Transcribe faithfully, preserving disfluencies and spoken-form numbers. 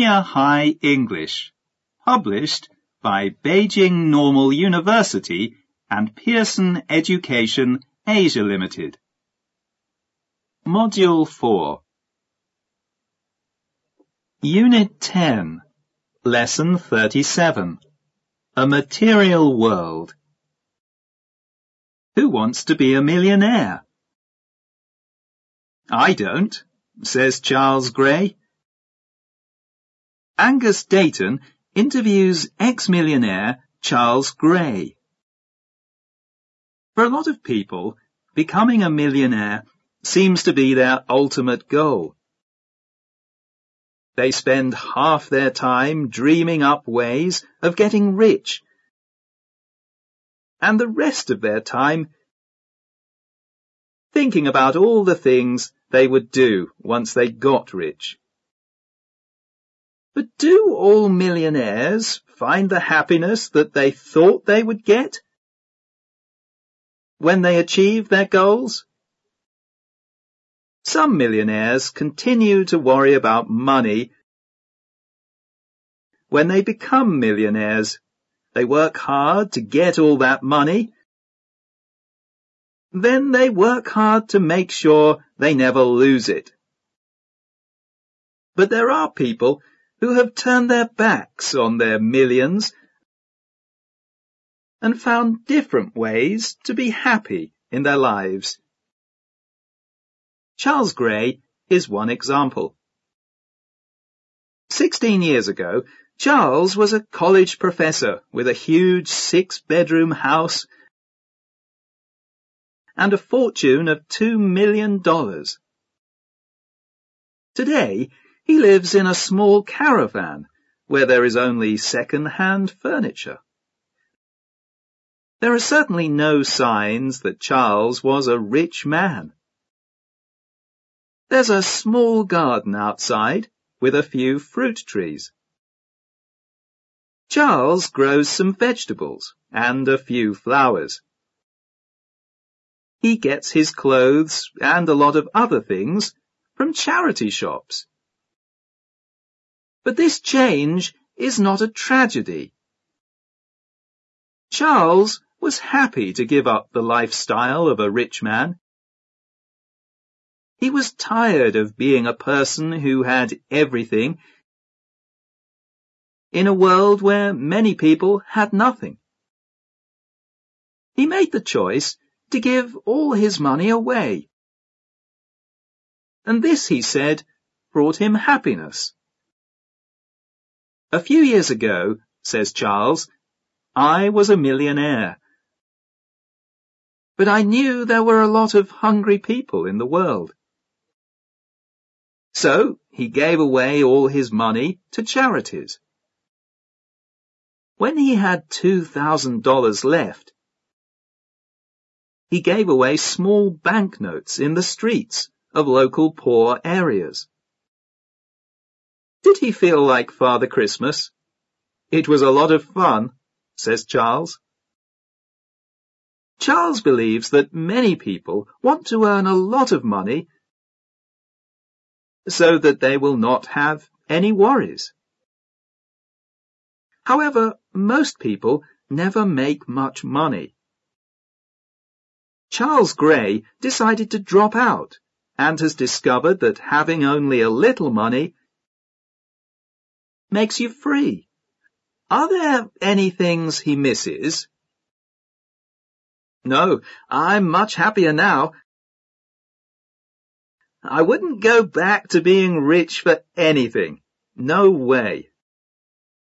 Junior High English, published by Beijing Normal University and Pearson Education Asia Limited. Module four. Unit ten, Lesson thirty-seven. A Material World. Who wants to be a millionaire? I don't, says Charles Gray. Angus Dayton interviews ex-millionaire Charles Gray. For a lot of people, becoming a millionaire seems to be their ultimate goal. They spend half their time dreaming up ways of getting rich, and the rest of their time thinking about all the things they would do once they got rich. But do all millionaires find the happiness that they thought they would get when they achieve their goals? Some millionaires continue to worry about money when they become millionaires. They work hard to get all that money. Then they work hard to make sure they never lose it. But there are people who have turned their backs on their millions and found different ways to be happy in their lives. Charles Gray is one example. Sixteen years ago, Charles was a college professor with a huge six-bedroom house and a fortune of two million dollars. Today, he lives in a small caravan where there is only second-hand furniture. There are certainly no signs that Charles was a rich man. There's a small garden outside with a few fruit trees. Charles grows some vegetables and a few flowers. He gets his clothes and a lot of other things from charity shops. But this change is not a tragedy. Charles was happy to give up the lifestyle of a rich man. He was tired of being a person who had everything in a world where many people had nothing. He made the choice to give all his money away. And this, he said, brought him happiness. A few years ago, says Charles, I was a millionaire. But I knew there were a lot of hungry people in the world. So he gave away all his money to charities. When he had two thousand dollars left, he gave away small banknotes in the streets of local poor areas. Did he feel like Father Christmas? It was a lot of fun, says Charles. Charles believes that many people want to earn a lot of money so that they will not have any worries. However, most people never make much money. Charles Gray decided to drop out and has discovered that having only a little money makes you free. Are there any things he misses? No, I'm much happier now. I wouldn't go back to being rich for anything. No way.